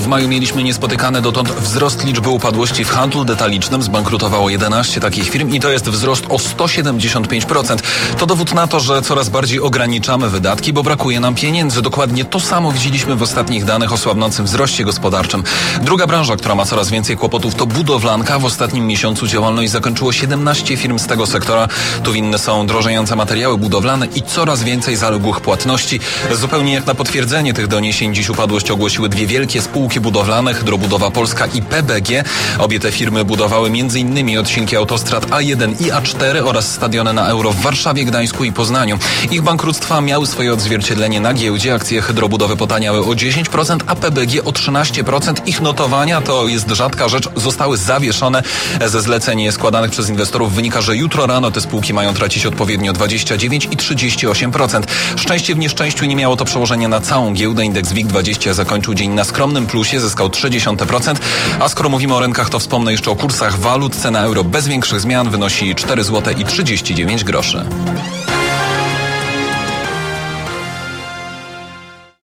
W maju mieliśmy niespotykany dotąd wzrost liczby upadłości w handlu detalicznym. Zbankrutowało 11 takich firm i to jest wzrost o 175%. To dowód na to, że coraz bardziej ograniczamy wydatki, bo brakuje nam pieniędzy. Dokładnie to samo widzieliśmy w ostatnich danych o słabnącym wzroście gospodarczym. Druga branża, która ma coraz więcej kłopotów, to budowlanka. W ostatnim miesiącu działalność zakończyło 17 firm z tego sektora. Tu winne są drożejące materiały budowlane i coraz więcej zaległych płatności. Zupełnie jak na potwierdzenie tych doniesień dziś upadłość ogłosiły dwie wielkie spółki budowlane, Hydrobudowa Polska i PBG. Obie te firmy budowały m.in. odcinki autostrad A1 i A4 oraz stadiony na Euro w Warszawie, Gdańsku i Poznaniu. Ich bankructwa miały swoje odzwierciedlenie na giełdzie. Akcje Hydrobudowy potaniały o 10%, a PBG o 13%. Ich notowania, to jest rzadka rzecz, zostały zawieszone. Ze zleceń składanych przez inwestorów wynika, że jutro rano te spółki mają tracić odpowiednio 29% i 38%. Szczęście w nieszczęściu nie miało to przełożenia na całą giełdę. Indeks WIG20 zakończył dzień na skromnym plusie, zyskał 0,3%. A skoro mówimy o rynkach, to wspomnę jeszcze o kursach walut. Cena euro bez większych zmian wynosi 4,39 zł.